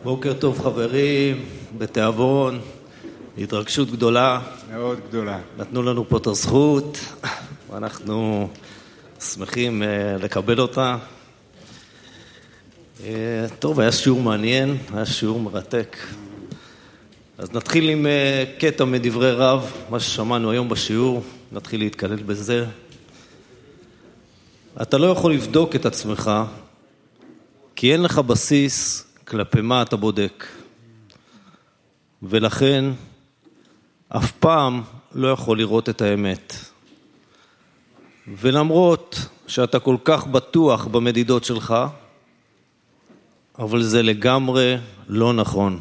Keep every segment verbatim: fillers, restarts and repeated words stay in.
בוקר טוב חברים, בתיאבון, התרגשות גדולה. מאוד גדולה. נתנו לנו פה את הזכות, ואנחנו שמחים לקבל אותה. טוב, היה שיעור מעניין, היה שיעור מרתק. אז נתחיל עם קטע מדברי רב, מה ששמענו היום בשיעור, נתחיל להתקלל בזה. אתה לא יכול לבדוק את עצמך, כי אין לך בסיס כלפי מה אתה בודק. ולכן, אף פעם לא יכול לראות את האמת. ולמרות שאתה כל כך בטוח במדידות שלך, אבל זה לגמרי לא נכון.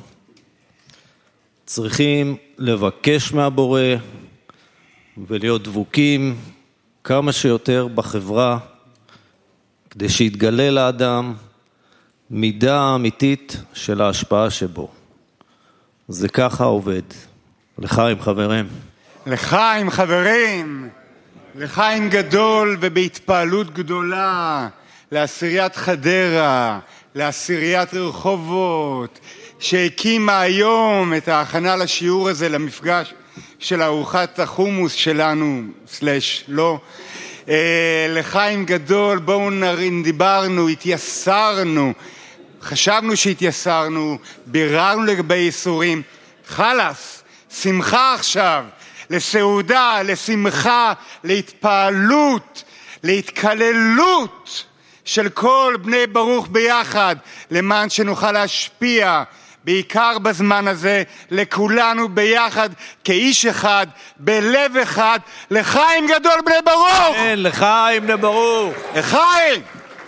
צריכים לבקש מהבורא ולהיות דבוקים כמה שיותר בחברה, כדי שיתגלה לאדם מידה אמיתית של ההשפעה שבו. זה ככה עובד. לחיים חברים. לחיים חברים. לחיים גדול ובהתפעלות גדולה. לעשיריית חדרה, לעשיריית רחובות, שהקימה היום את ההכנה לשיעור הזה, למפגש של ארוחת החומוס שלנו, סלש לא. אה, לחיים גדול, בואו נרין, דיברנו, התייסרנו, חשבנו שהתייסרנו, ביררנו לגבי ייסורים, חלס, שמחה עכשיו, לסעודה, לשמחה, להתפעלות, להתקללות של כל בני ברוך ביחד, למען שנוכל להשפיע, בעיקר בזמן הזה, לכולנו ביחד, כאיש אחד, בלב אחד, לחיים גדול בני ברוך! כן, לחיים בני ברוך! לחיים!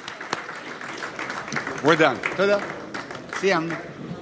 We're done. תודה. סיימנו.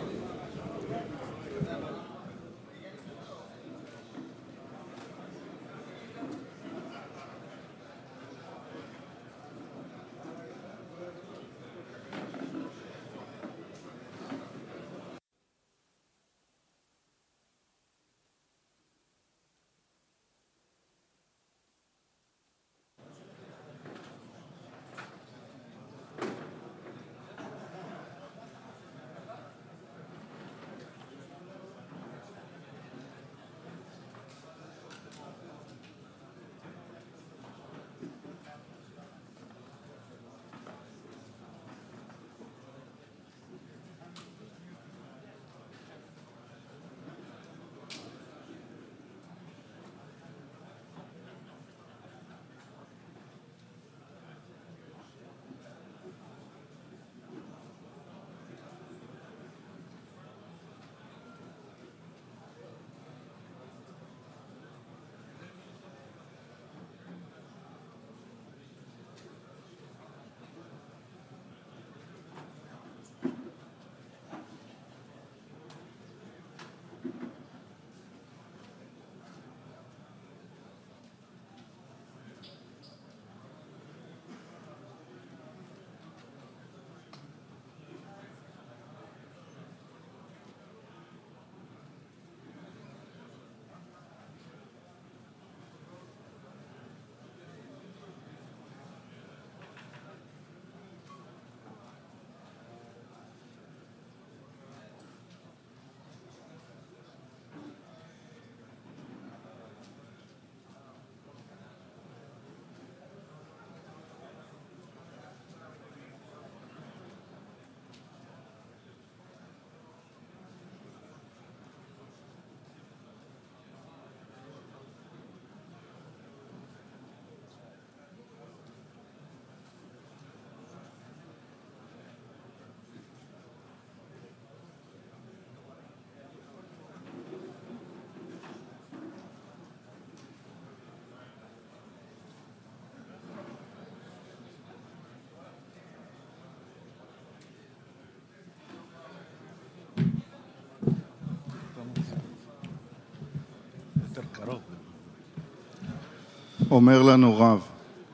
אומר לנו רב,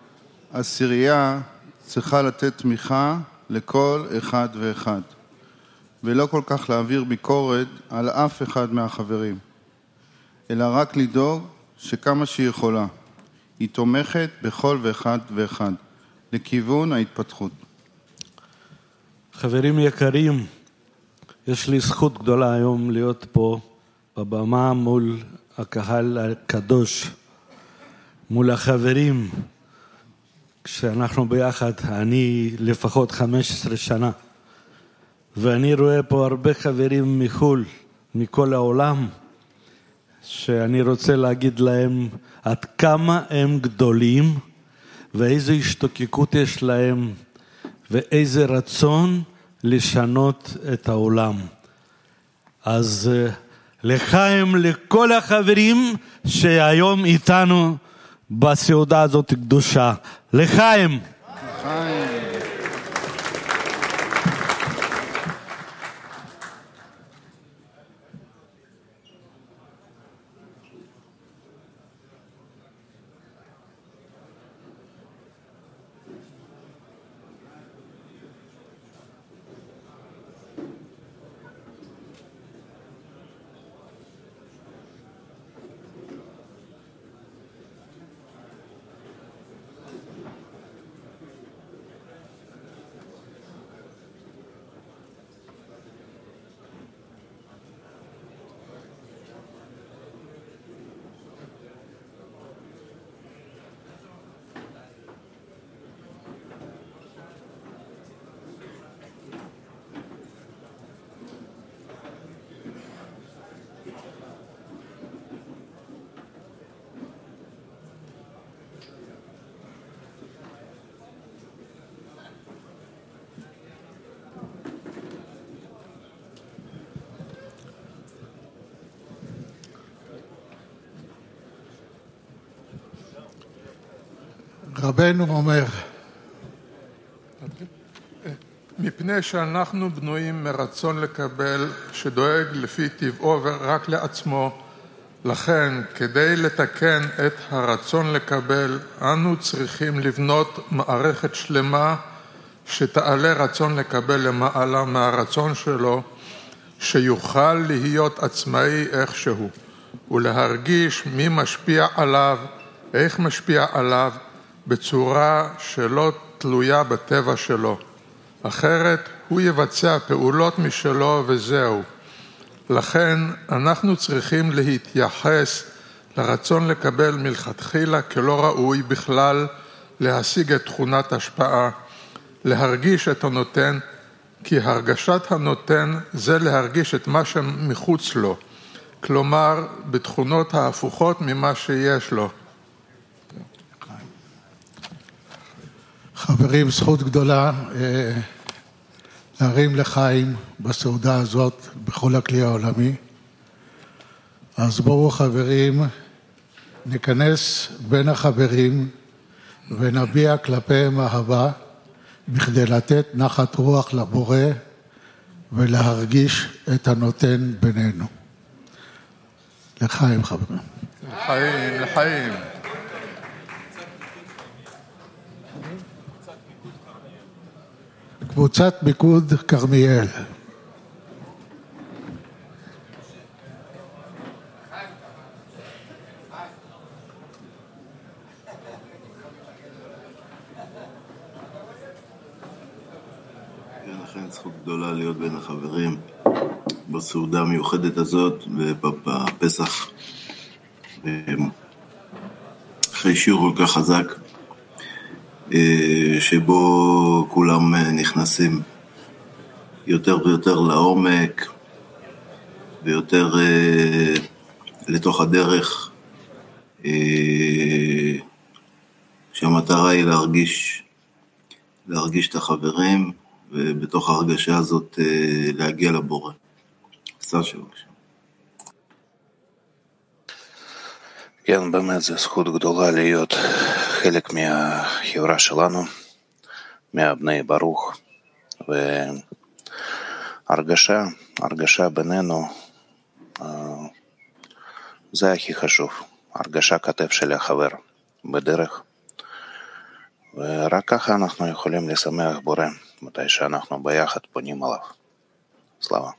עשירייה צריכה לתת תמיכה לכל אחד ואחד, ולא כל כך להעביר ביקורת על אף אחד מהחברים, אלא רק לדאוג שכמה שהיא יכולה, היא תומכת בכל ואחד ואחד, לכיוון ההתפתחות. חברים יקרים, יש לי זכות גדולה היום להיות פה בבמה מול הקהל הקדוש, מול החברים, כשאנחנו ביחד, אני לפחות חמש עשרה שנה, ואני רואה פה הרבה חברים מחול, מכל העולם, שאני רוצה להגיד להם עד כמה הם גדולים, ואיזו השתוקקות יש להם, ואיזה רצון לשנות את העולם. אז לחיים, לכל החברים שהיום איתנו בסעודה הזאת קדושה. לחיים. לחיים. רבנו אומר, מפני שאנחנו בנויים מרצון לקבל, שדואג לפי טבעו ורק לעצמו, לכן כדי לתקן את הרצון לקבל, אנו צריכים לבנות מערכת שלמה שתעלה רצון לקבל למעלה מהרצון שלו, שיוכל להיות עצמאי איכשהו, ולהרגיש מי משפיע עליו, איך משפיע עליו, בצורה שלא תלויה בטבע שלו. אחרת הוא יבצע פעולות משלו וזהו. לכן אנחנו צריכים להתייחס לרצון לקבל מלכתחילה כלא ראוי בכלל להשיג את תכונת השפעה, להרגיש את הנותן, כי הרגשת הנותן זה להרגיש את מה שמחוץ לו, כלומר בתכונות ההפוכות ממה שיש לו. חברים, זכות גדולה להרים לחיים בסעודה הזאת בכל הכלי העולמי. אז בואו חברים, ניכנס בין החברים ונביע כלפיהם אהבה בכדי לתת נחת רוח לבורא ולהרגיש את הנותן בינינו. לחיים חברים. לחיים, לחיים. קבוצת מיקוד כרמיאל. לכן זכות גדולה להיות בין החברים בסעודה המיוחדת הזאת ובפסח, אחרי שיעור כל כך חזק שבו כולם נכנסים יותר ויותר לעומק ויותר לתוך הדרך, שהמטרה היא להרגיש להרגיש את החברים ובתוך ההרגשה הזאת להגיע לבורא. עשה שבקשה. כן, באמת זו זכות גדולה להיות חלק מהחברה שלנו, מהבני ברוך, והרגשה, הרגשה בינינו, זה הכי חשוב, הרגשה כתף של החבר בדרך, ורק ככה אנחנו יכולים לשמח בורא, מתי שאנחנו ביחד פונים עליו. סלאבה.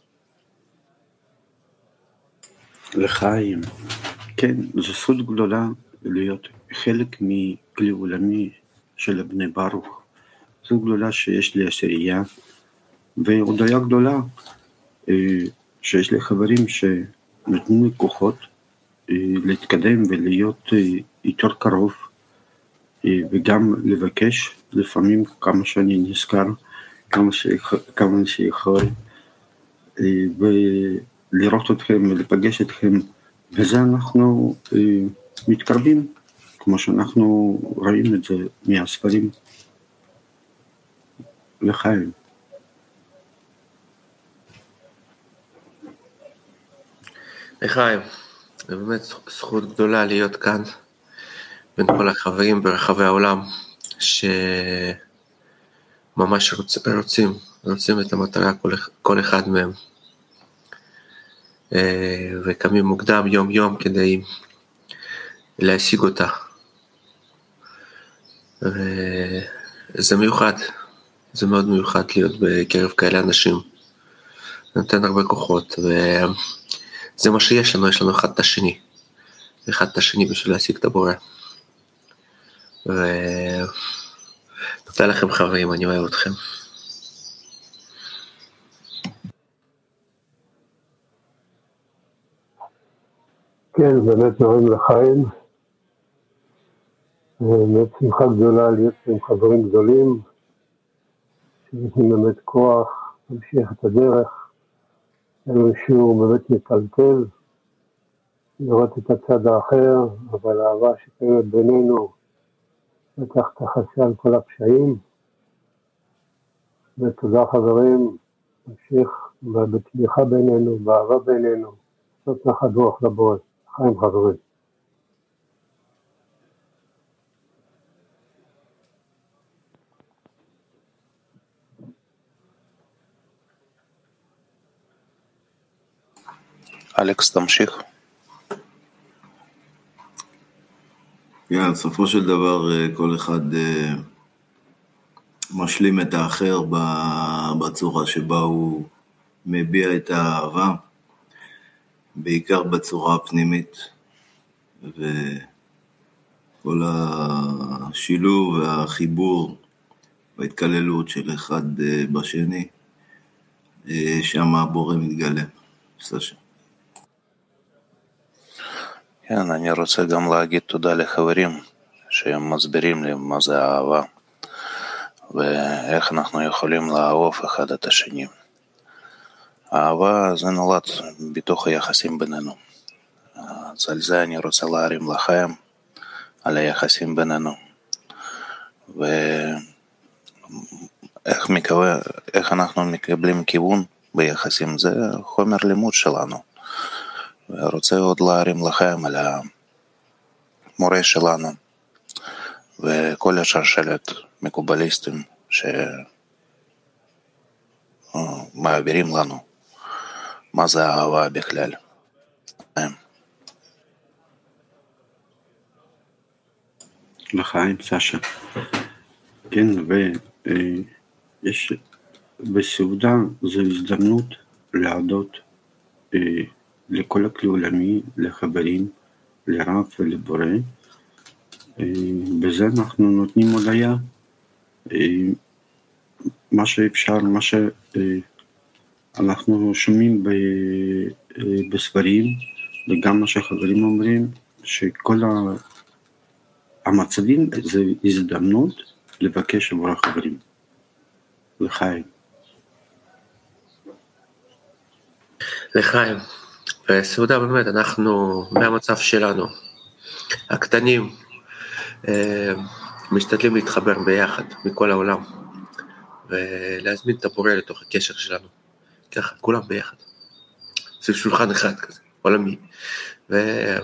לחיים. כן, זו זכות גדולה להיות חלק מכלי עולמי של בני ברוך. זו גדולה שיש לי עשירייה, והודיה גדולה שיש לי חברים שנותנים לי כוחות להתקדם ולהיות יותר קרוב, וגם לבקש לפעמים כמה שאני נזכר, כמה שאני שיכול, ולראות אתכם ולפגש אתכם, וזה אנחנו מתקרבים, כמו שאנחנו רואים את זה מהספרים. לחיים. לחיים, זה באמת זכות גדולה להיות כאן בין כל החברים ברחבי העולם שממש רוצ, רוצים, רוצים את המטרה, כל, כל אחד מהם, וקמים מוקדם יום יום כדי להשיג אותה. וזה מיוחד, זה מאוד מיוחד להיות בקרב כאלה אנשים, נותן הרבה כוחות, וזה מה שיש לנו, יש לנו אחד את השני, אחד את השני בשביל להשיג את הבורא. ותודה לכם חברים, אני אוהב אתכם. כן, באמת נעים לחיים, באמת שמחה גדולה להיות עם חברים גדולים, שנותנים באמת כוח, להמשיך את הדרך, לנו שיעור באמת מטלטל, לראות את הצד האחר, אבל האהבה שקיימת בינינו, בטח תחסה על כל הפשעים, ותודה חברים, נמשיך בתמיכה בינינו, באהבה בינינו, זאת נחת רוח לבורא, חיים חברים. אלכס, תמשיך. כן, בסופו של דבר כל אחד משלים את האחר בצורה שבה הוא מביע את האהבה, בעיקר בצורה הפנימית, וכל השילוב והחיבור וההתקללות של אחד בשני, שם הבורא מתגלה. סשה. כן, אני רוצה גם להגיד תודה לחברים שהם מסבירים לי מה זה אהבה ואיך אנחנו יכולים לאהוב אחד את השני. האהבה זה נולד בתוך היחסים בינינו. אז על זה אני רוצה להרים לחיים, על היחסים בינינו. ואיך מקווה, איך אנחנו מקבלים כיוון ביחסים, זה חומר לימוד שלנו. ורוצה עוד להרים לחיים על המורה שלנו וכל השרשרת מקובליסטים שמעבירים לנו מה זה אהבה בכלל. לחיים, סשה. כן, ויש בסעודה זו הזדמנות להודות לכל הכלי עולמי, לחברים, לרב ולבורא. בזה אנחנו נותנים הודיה, מה שאפשר, מה שאנחנו שומעים בספרים, וגם מה שחברים אומרים, שכל המצבים זה הזדמנות לבקש עבור החברים. לחיים. לחיים. בסעודה באמת אנחנו מהמצב שלנו הקטנים משתדלים להתחבר ביחד מכל העולם ולהזמין את הבורא לתוך הקשר שלנו ככה כולם ביחד סביב שולחן אחד כזה עולמי ו...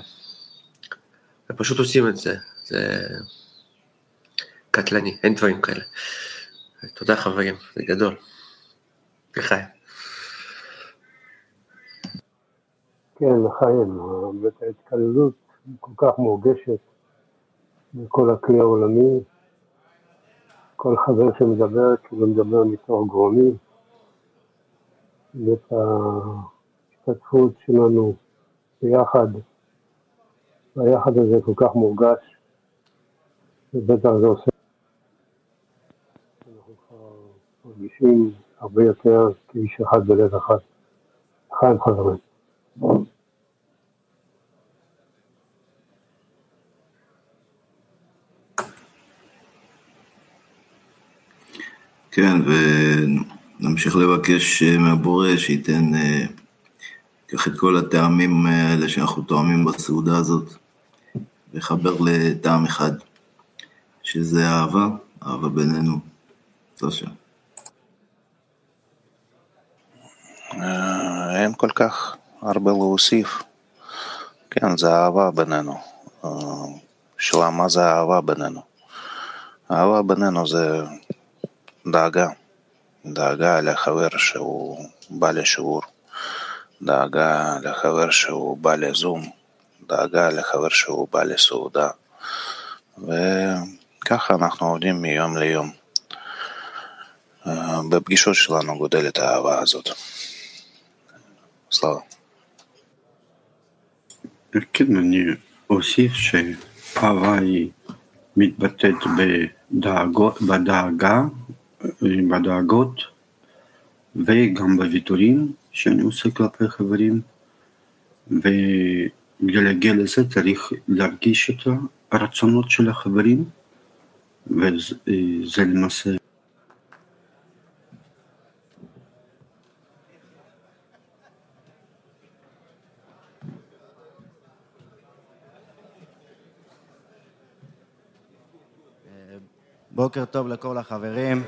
ופשוט עושים את זה, זה קטלני, אין דברים כאלה. תודה חברים, זה גדול. לחיים. כן, לחיים, באמת ההתקללות כל כך מורגשת בכל הכלי העולמי, כל חבר שמדבר, כאילו מדבר מתוך גרומי, ואת ההשתתפות שלנו ביחד, והיחד הזה כל כך מורגש, ובטח זה עושה, אנחנו כבר מרגישים הרבה יותר כאיש אחד בלב אחד. לחיים חברים. כן, ונמשיך לבקש מהבורא שייתן כך את כל הטעמים האלה שאנחנו טועמים בסעודה הזאת, וחבר לטעם אחד, שזה אהבה, אהבה בינינו. תודה. אין כל כך הרבה להוסיף. כן, זה אהבה בינינו. שאלה, מה זה אהבה בינינו? אהבה בינינו זה דאגה. דאגה לחבר שהוא בא לשיעור. דאגה לחבר שהוא בא לזום. דאגה לחבר שהוא בא לסעודה. וככה אנחנו עובדים מיום ליום. בפגישות שלנו גודלת האהבה הזאת. סלאבה. כן, אני אוסיף שאהבה היא מתבטאת בדאגות, בדאגה, בדאגות וגם בוויתורים שאני עושה כלפי חברים, וכדי להגיע לזה צריך להרגיש את הרצונות של החברים, וזה למעשה בוקר טוב לכל החברים.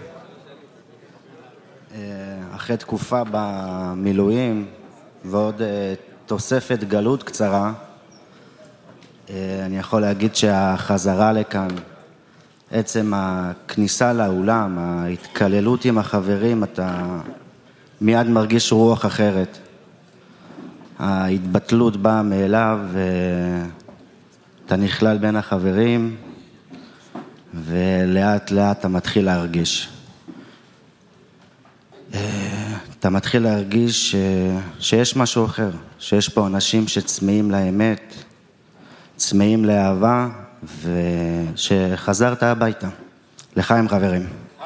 אחרי תקופה במילואים ועוד תוספת גלות קצרה, אני יכול להגיד שהחזרה לכאן, עצם הכניסה לאולם, ההתקללות עם החברים, אתה מיד מרגיש רוח אחרת. ההתבטלות באה מאליו, ואתה נכלל בין החברים, ולאט לאט אתה מתחיל להרגיש. אתה מתחיל להרגיש ש... שיש משהו אחר, שיש פה אנשים שצמאים לאמת, צמאים לאהבה, ושחזרת הביתה. לחיים חברים.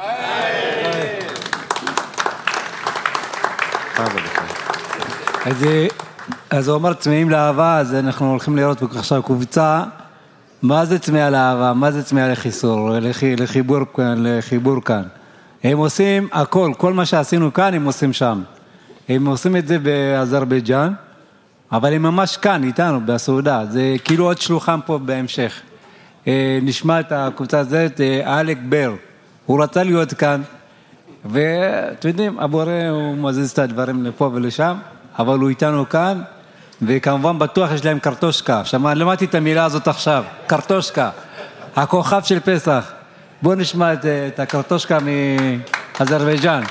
אז, אז הוא אמר צמאים לאהבה, אז אנחנו הולכים לראות עכשיו קובצה, מה זה צמאה לאהבה, מה זה צמאה לחיסור, לח... לחיבור, לחיבור כאן. הם עושים הכל, כל מה שעשינו כאן הם עושים שם. הם עושים את זה באזרבייג'אן, אבל הם ממש כאן איתנו בסעודה, זה כאילו עוד שלוחם פה בהמשך. נשמע את הקבוצה הזאת, אלק בר, הוא רצה להיות כאן, ואתם יודעים, הבורא הוא מזיז את הדברים לפה ולשם, אבל הוא איתנו כאן, וכמובן בטוח יש להם קרטושקה. שמע, למדתי את המילה הזאת עכשיו, קרטושקה, הכוכב של פסח. בואו נשמע את, את הקרטושקה מאזרבייג'אן.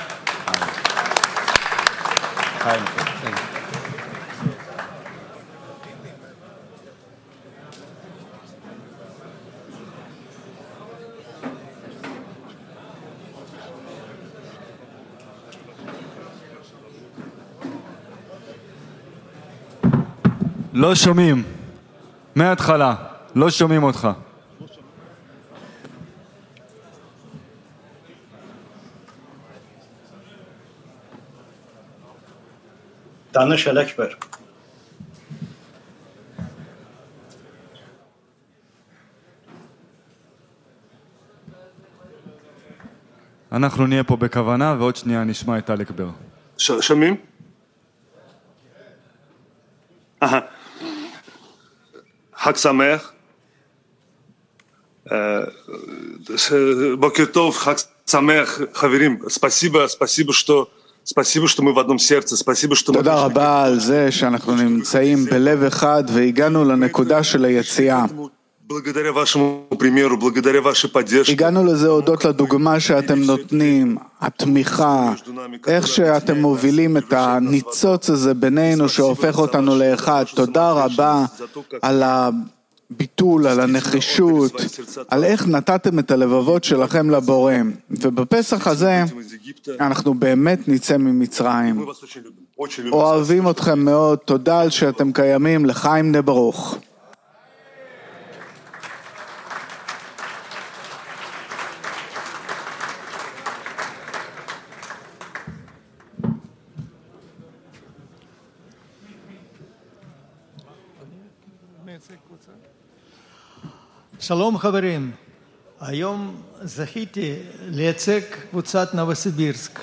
לא שומעים. מההתחלה, לא שומעים אותך. דניש אלקבר. אנחנו נהיה פה בכוונה, ועוד שנייה נשמע את אלקבר. שומעים? חג שמח. בוקר טוב, חג שמח, חברים. ספסיבה, ספסיבה что ספסיבה что мы в одном сердце. ספסיבה что תודה רבה על זה שאנחנו נמצאים בלב אחד והגענו לנקודה של היציאה. הגענו לזה הודות לדוגמה שאתם נותנים, התמיכה, איך שאתם מובילים את הניצוץ הזה בינינו שהופך אותנו לאחד. תודה רבה על הביטול, על הנחישות, על איך נתתם את הלבבות שלכם לבורא. ובפסח הזה אנחנו באמת נצא ממצרים. אוהבים אתכם מאוד, תודה על שאתם קיימים, לחיים נברוך. שלום חברים, היום זכיתי לייצג קבוצת נובוסיבירסק.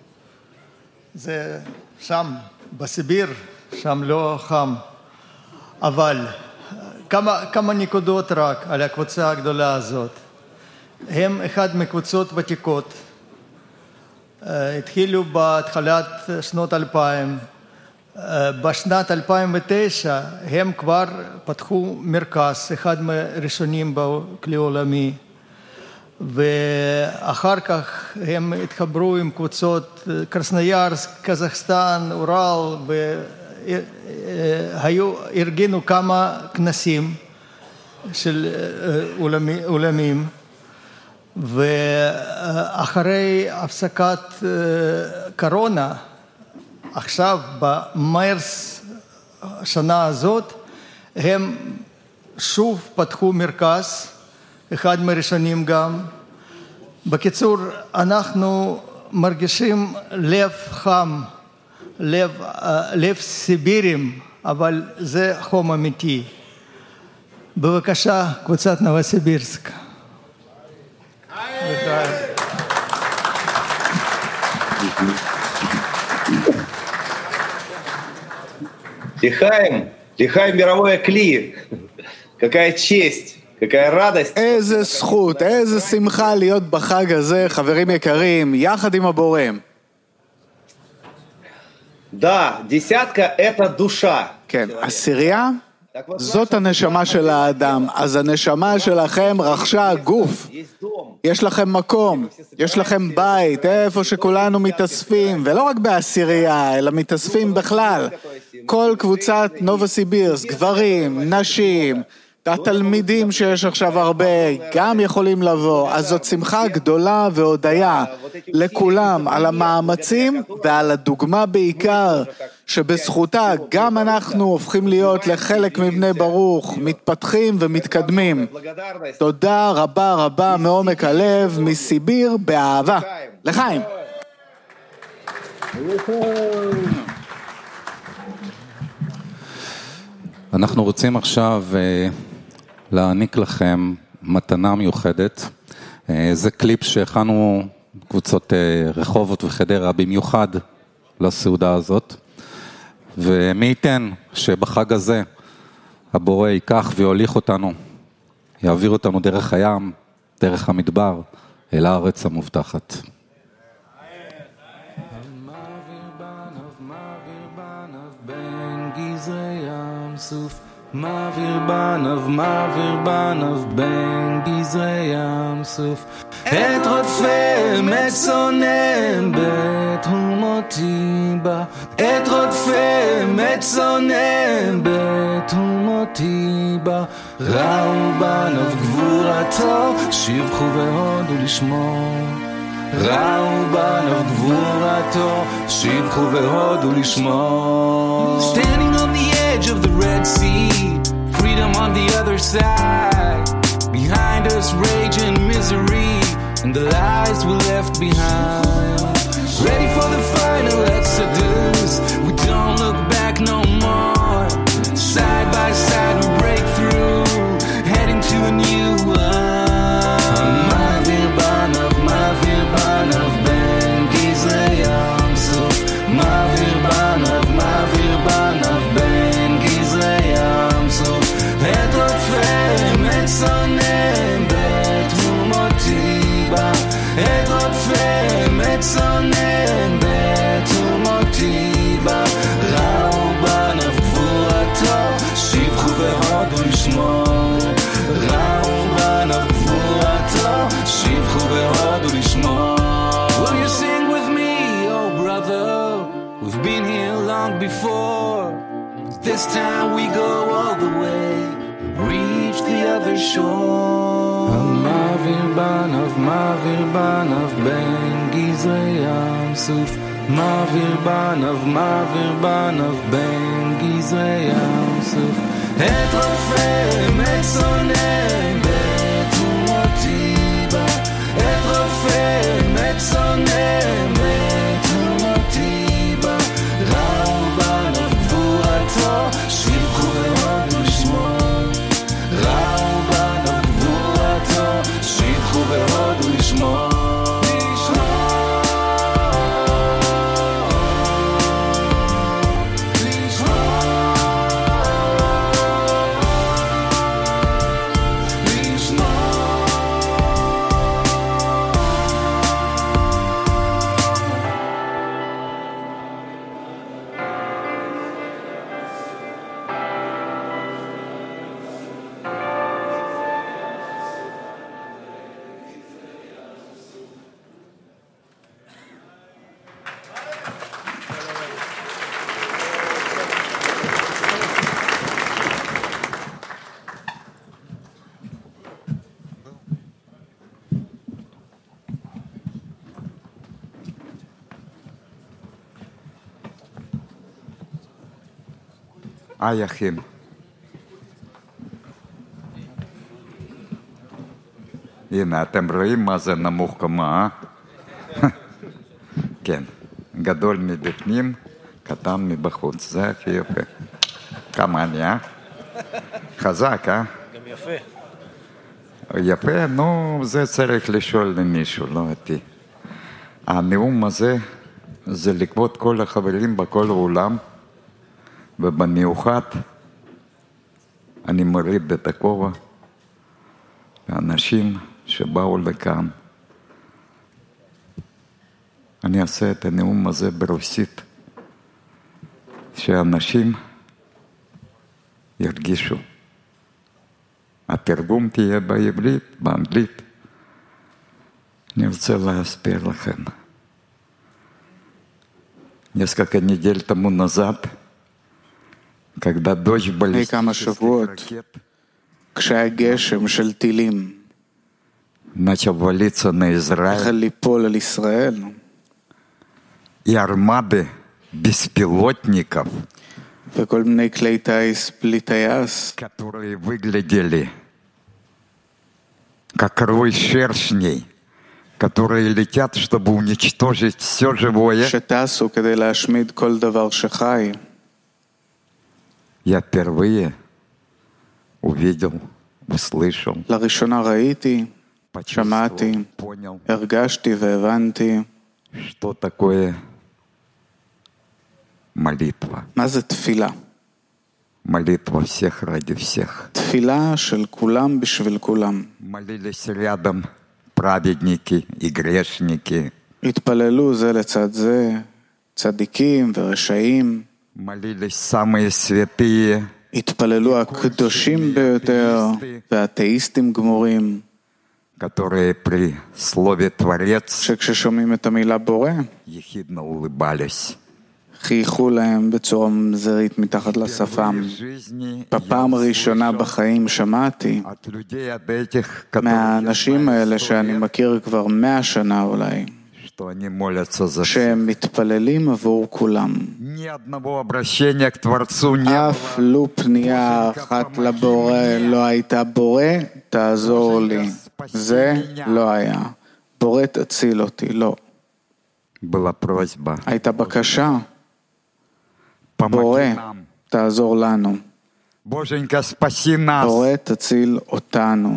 זה שם, בסיביר, שם לא חם. אבל כמה, כמה נקודות רק על הקבוצה הגדולה הזאת. הם אחד מקבוצות ותיקות. התחילו בהתחלת שנות אלפיים. בשנת אלפיים ותשע הם כבר פתחו מרכז, אחד מהראשונים בכלי עולמי. ואחר כך הם התחברו עם קבוצות קרסנויארסק, קזחסטן, אורל, והיו, ארגנו כמה כנסים של עולמים. ואחרי הפסקת קורונה, עכשיו במרס השנה הזאת, הם שוב פתחו מרכז, אחד מהראשונים גם. בקיצור, אנחנו מרגישים לב חם, לב, לב סיבירים, אבל זה חום אמיתי. בבקשה, קבוצת נובוסיבירסק. Лихаем, лихаем мировое кли. Какая честь, какая радость. איזה זכות, איזה שמחה להיות בחג הזה, חברים יקרים, יחד עם הבורם. Да, десятка это душа. כן, עשירייה זאת הנשמה של האדם, אז הנשמה שלכם רכשה גוף. יש לכם מקום, יש לכם בית, איפה שכולנו מתאספים, ולא רק בעשירייה, אלא מתאספים בכלל. כל קבוצת נובוסיבירסק, גברים, נשים, התלמידים שיש עכשיו הרבה, גם יכולים לבוא. אז זאת שמחה גדולה והודיה לכולם על המאמצים ועל הדוגמה בעיקר, שבזכותה גם אנחנו הופכים להיות לחלק מבני ברוך, מתפתחים ומתקדמים. תודה רבה רבה מעומק הלב, מסיביר באהבה. לחיים. אנחנו רוצים עכשיו להעניק לכם מתנה מיוחדת. זה קליפ שהכנו קבוצות רחובות וחדרה במיוחד לסעודה הזאת. ומי ייתן שבחג הזה הבורא ייקח ויוליך אותנו, יעביר אותנו דרך הים, דרך המדבר, אל הארץ המובטחת. מעביר בניו, מעביר בניו בין גזרי ים סוף. את רודפיהם, את שונאיהם בתהומותי בה. את רודפיהם, את שונאיהם בתהומותי בה. ראו בניו גבורתו, שבחו והודו לשמו. ראו בניו גבורתו, שבחו והודו לשמו. Standing on the edge of the Red Sea, freedom on the other side. Behind us rage and misery, and the lies we left behind. Ready for the final exodus, we don't look back no more. Side by side we break through, heading to a new one. Ma'avir banav, ma'avir banav, ben gizrei yam suf. Ma'avir banav, ma'avir banav, ben gizrei yam suf. Et rofem, et sonem, bethumoti ba. Et rofem, et sonem, bethumoti ba. Ra'u banav gvurato, shivchu vehodu lishmo. Ra'u banav gvurato, shivchu vehodu lishmo. Will you sing with me, oh brother? We've been here long before. This time we go all the way, reach the other shore. Ma'avir banav, ma'avir banav, ben gizrei yam suf. Ma'avir banav, ma'avir banav, ben gizrei yam suf. Et rofem, et sonem, bethumoti ba. Et rofem, et sonem, bethumoti ba. Ra'u banav gvurato, shivchu vehodu lishmo. היי אחים. הנה, אתם רואים מה זה נמוך קומה, אה? כן, גדול מבפנים, קטן מבחוץ, זה הכי יפה. כמה אני, אה? חזק, אה? גם יפה. יפה, נו, זה צריך לשאול למישהו, לא אותי. הנאום הזה זה לכבוד כל החברים בכל העולם, ובמיוחד אני מוריד את הכובע לאנשים שבאו לכאן. אני אעשה את הנאום הזה ברוסית, שאנשים ירגישו. התרגום תהיה בעברית, באנגלית. אני רוצה להסביר לכם. Несколько недель тому назад, когда дождь баллистических ракет כשהיה גשם של טילים начал валиться на Израиль, החל ליפול על ישראל, и армады беспилотников, וכל מיני כלי טייס בלי טייס, которые выглядели как рой шершней, которые летят, чтобы уничтожить все живое, שטסו כדי להשמיד כל דבר שחי. я впервые увидел, услышал, לראשונה ראיתי, שמעתי, הרגשתי והבנתי что такое молитва. מה זה תפילה? Молитва всех ради всех. תפילה של כולם בשביל כולם. Молились рядом праведники и грешники. התפללו זה לצד זה, צדיקים ורשעים. Молились самые святые. התפללו הקדושים ביותר והאתאיסטים גמורים. которые при слове Творец שכששומעים את המילה בורא, ехидно улыбались. חייכו להם בצורה ממזרית מתחת לשפם. בפעם הראשונה בחיים שמעתי מהאנשים האלה שאני מכיר כבר מאה שנה אולי, שהם מתפללים עבור כולם. אף לא פנייה אחת לבורא לא הייתה בורא, תעזור לי. זה לא היה. בורא תציל אותי, לא. הייתה בקשה. בורא, תעזור לנו. בורא, תציל אותנו.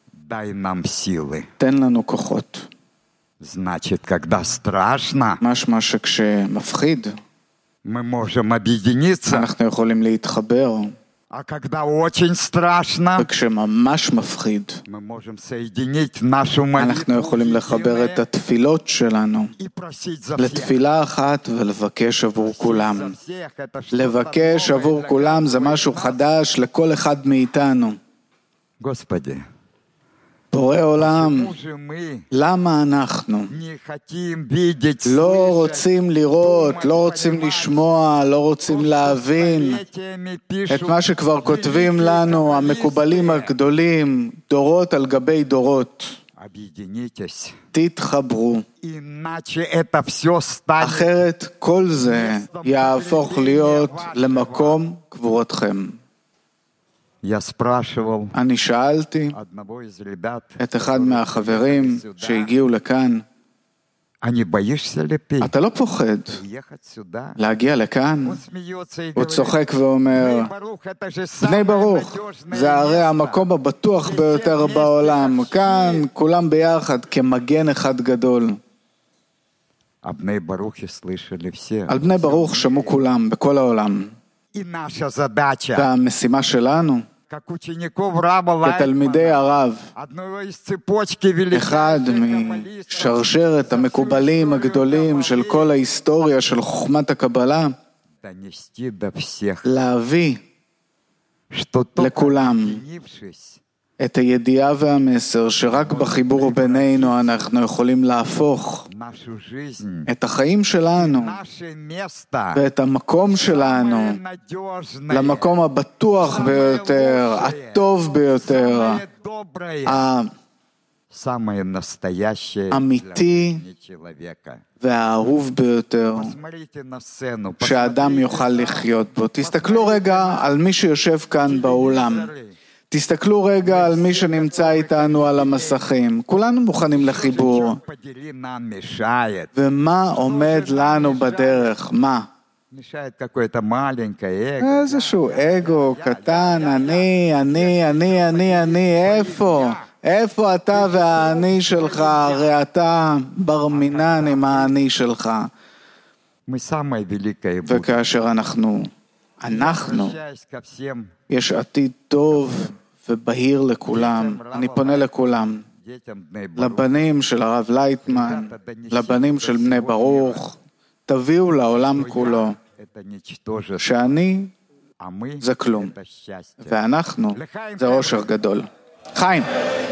תן לנו כוחות. משמע שכשמפחיד, אנחנו יכולים להתחבר. וכשממש מפחיד, אנחנו יכולים לחבר את התפילות שלנו לתפילה אחת ולבקש עבור כולם. לבקש עבור כולם זה משהו חדש לכל אחד מאיתנו. בורא עולם, למה אנחנו לא רוצים לראות, לא רוצים לשמוע, לא רוצים להבין את מה שכבר כותבים לנו המקובלים הגדולים, דורות על גבי דורות? תתחברו, אחרת כל זה יהפוך להיות למקום קבורתכם. אני שאלתי את אחד מהחברים שהגיעו לכאן, אתה לא פוחד להגיע לכאן? הוא צוחק ואומר, בני ברוך, זה הרי המקום הבטוח ביותר בעולם, כאן כולם ביחד כמגן אחד גדול. על בני ברוך שמעו כולם בכל העולם. והמשימה שלנו כתלמידי הרב, אחד משרשרת המקובלים הגדולים של כל ההיסטוריה של חוכמת הקבלה, להביא לכולם את הידיעה והמסר שרק בחיבור בינינו אנחנו יכולים להפוך את החיים שלנו ואת המקום שלנו למקום הבטוח ביותר, הטוב ביותר, אמיתי והאהוב ביותר שהאדם יוכל לחיות בו. תסתכלו רגע על מי שיושב כאן באולם. תסתכלו רגע על מי שנמצא איתנו על המסכים. כולנו מוכנים לחיבור. ומה עומד לנו בדרך? מה? איזשהו אגו קטן, אני, אני, אני, אני, אני, איפה? איפה אתה והאני שלך? הרי אתה בר מינן עם האני שלך. וכאשר אנחנו, אנחנו, יש עתיד טוב ובהיר לכולם. אני פונה לכולם, לבנים של הרב לייטמן, לבנים של בני ברוך, תביאו לעולם כולו שאני זה כלום ואנחנו זה אושר גדול. חיים.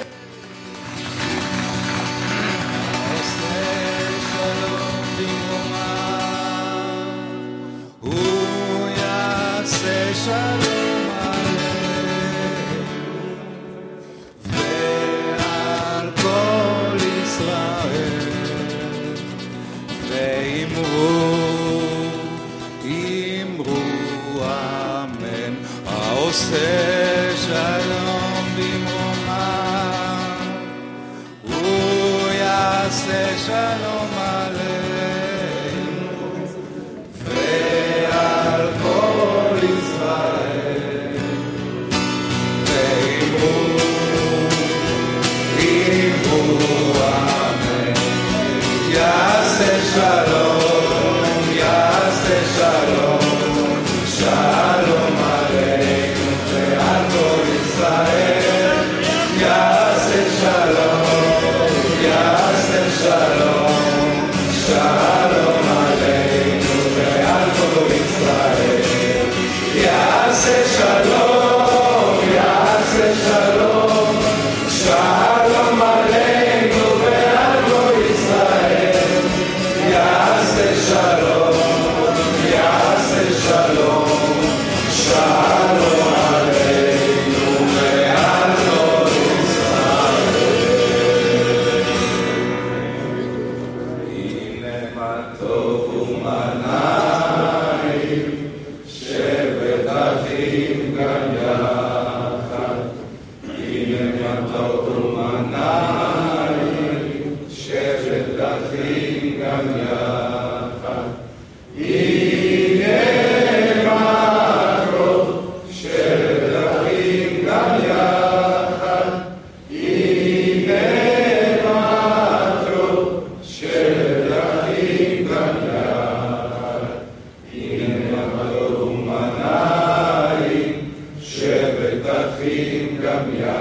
הוא יעשה שלום עלינו ועל כל ישראל ואמרו אמרו אמן. העושה שלום במרומיו הוא יעשה שלום עלינו ועל כל ישראל ואמרו אמרו אמן. יעשה שלום יעשה שלום שלום עלינו ועל כל ישראל. יעשה שלום יעשה שלום שלום עלינו ועל כל ישראל. יעשה שלום יעשה שלום שלום עלינו ועל כל ישראל. יעשה שלום יעשה שלום שלום עלינו ועל כל ישראל. הנה מה טוב ומנעים שבט אחים גם יחד. הנה מה טוב ומנעים שבט אחים גם יחד. הנה מה טוב שבט אחים גם יחד. הנה מה טוב שבט אחים גם יחד. הנה מה טוב ומנעים שבט אחים גם יחד.